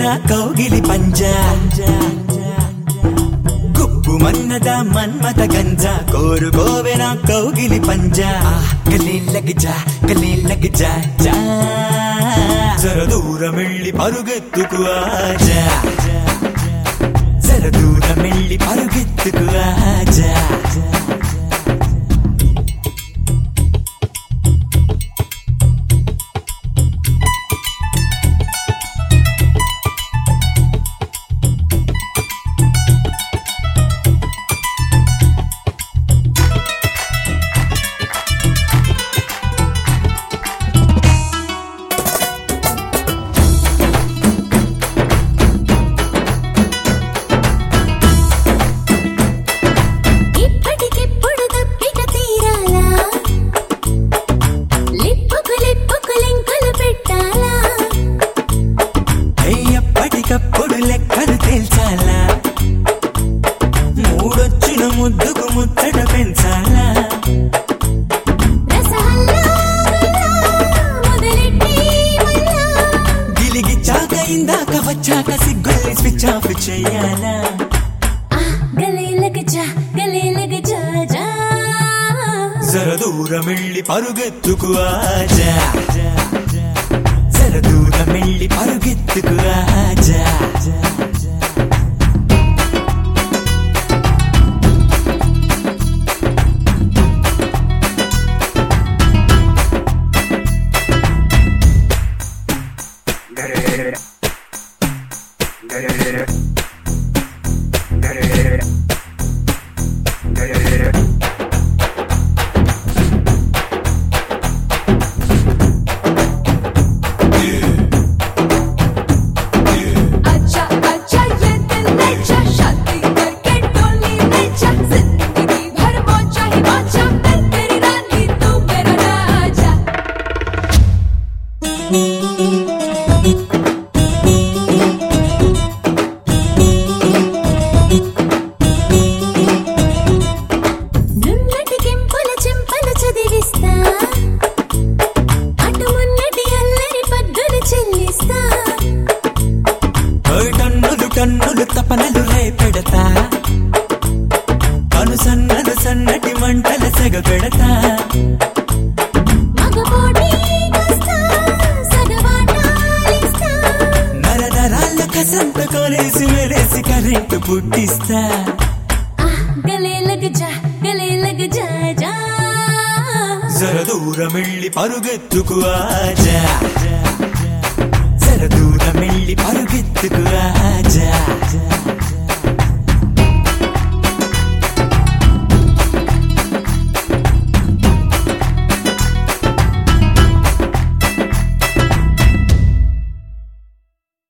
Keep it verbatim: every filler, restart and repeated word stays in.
నా కౌగిలి పంజా గుప్పు మన్నద మన్మత గంజా కోరుకోవే నా కౌగిలి పంజా గలీ లగ్ జా గలీ లగ్ జా జా జర దూరమెళ్ళి పరుగెత్తుకు ఆజా జర దూరమెళ్ళి పరుగెత్తుకు ఆజా ఎప్పటికప్పుడు లెక్కలు తేల్చాలా మూడొచ్చిన ముద్దుకు ముచ్చట పెంచాలా గిలిగి చాక ఇందాక వచ్చాక సిగ్గుల్ని స్విచ్ ఆఫ్ చెయ్యాలా జర దూరమెళ్ళి పరుగెత్తుకు ఆజా జర దూరమెళ్ళి పరుగెత్తుకు ఆజా కన్నులు తపనలు రేపెడతా కను సన్నలు సన్నటి మంటల సెగ పెడతా నరనరాళ్ళ కసంత కొలేసి మెరేసి కరెంటు పుట్టిస్తా జర దూరమెళ్ళి పరుగెత్తుకు ఆజా జర దూరమెళ్ళి పరుగెత్తుకు ఆజా